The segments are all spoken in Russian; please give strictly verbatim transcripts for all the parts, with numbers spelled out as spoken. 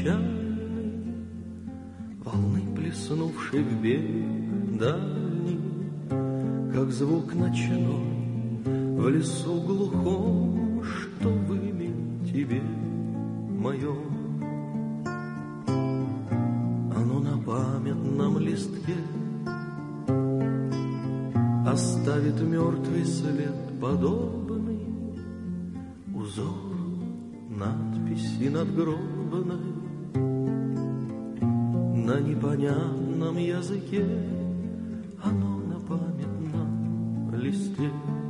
печальный, волны, плеснувшей в берег дальний, как звук ночной в лесу глухом, что в имени тебе моем. Оно на памятном листке оставит мертвый след, подобный узору надписи надгробной на непонятном языке. Оно на памятном листе,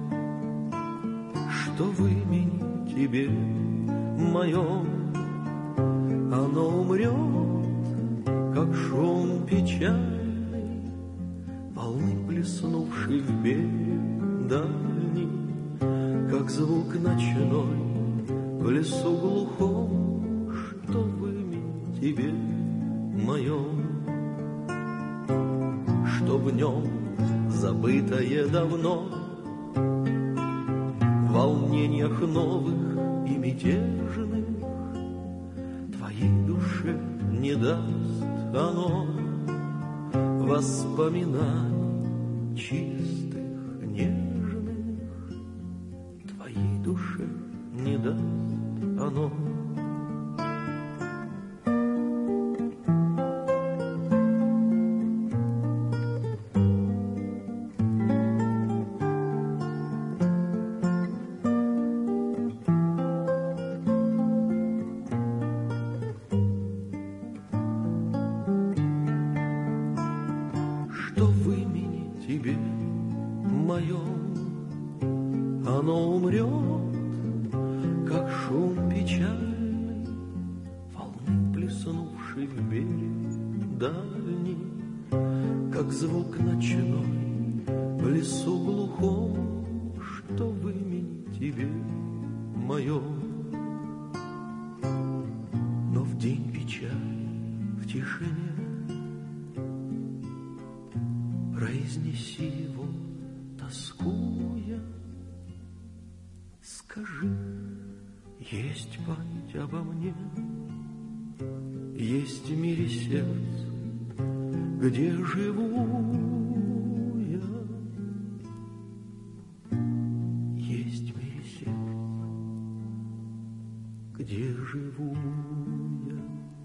что в имени тебе моем. Оно умрет, как шум печальный, волны, плеснувшей в берег дальний, как звук ночной в лесу глухом, что в имени тебе моем. Что в нем забытое давно, в волнениях новых и мятежных, твоей душе не даст оно воспоминаний чистых, нежных. Твоей душе не даст оно. Что в имени тебе моем, оно умрет, как шум печальный, волны, плеснувшей в берег дальний, как звук ночной в лесу глухом, что в имени тебе моем. Но в день печали, в тишине, произнеси его, тоскуя, скажи: есть память обо мне, есть в мире сердце, где живу я. Есть в мире сердце, где живу я.